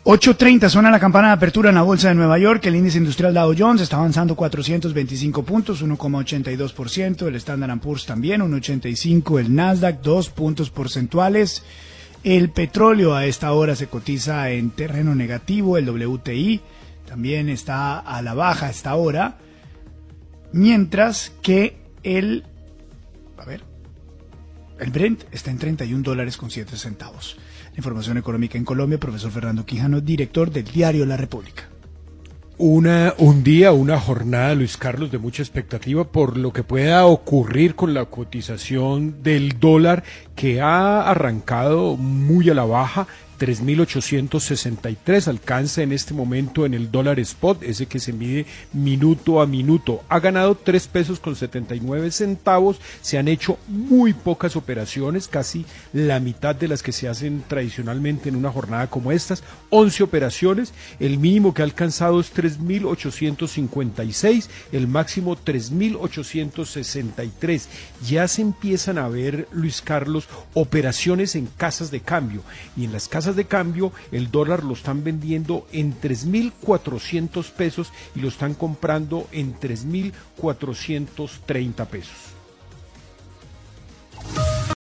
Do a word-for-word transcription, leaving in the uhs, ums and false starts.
ocho treinta suena la campana de apertura en la bolsa de Nueva York. El índice industrial Dow Jones está avanzando cuatrocientos veinticinco puntos, uno coma ochenta y dos por ciento. El Standard and Poor's también, uno coma ochenta y cinco. El Nasdaq, dos puntos porcentuales. El petróleo a esta hora se cotiza en terreno negativo. El W T I también está a la baja a esta hora. Mientras que el... A ver... El Brent está en treinta y un dólares con siete centavos. La información económica en Colombia, profesor Fernando Quijano, director del diario La República. Una, un día, una jornada, Luis Carlos, de mucha expectativa por lo que pueda ocurrir con la cotización del dólar, que ha arrancado muy a la baja, tres mil ochocientos sesenta y tres, alcanza en este momento en el dólar spot, ese que se mide minuto a minuto. Ha ganado tres pesos con setenta y nueve centavos, se han hecho muy pocas operaciones, casi la mitad de las que se hacen tradicionalmente en una jornada como estas, once operaciones, el mínimo que ha alcanzado es tres mil ochocientos cincuenta y seis, el máximo tres mil ochocientos sesenta y tres. Ya se empiezan a ver, Luis Carlos, operaciones en casas de cambio, y en las casas de cambio el dólar lo están vendiendo en tres mil cuatrocientos pesos y lo están comprando en tres mil cuatrocientos treinta pesos.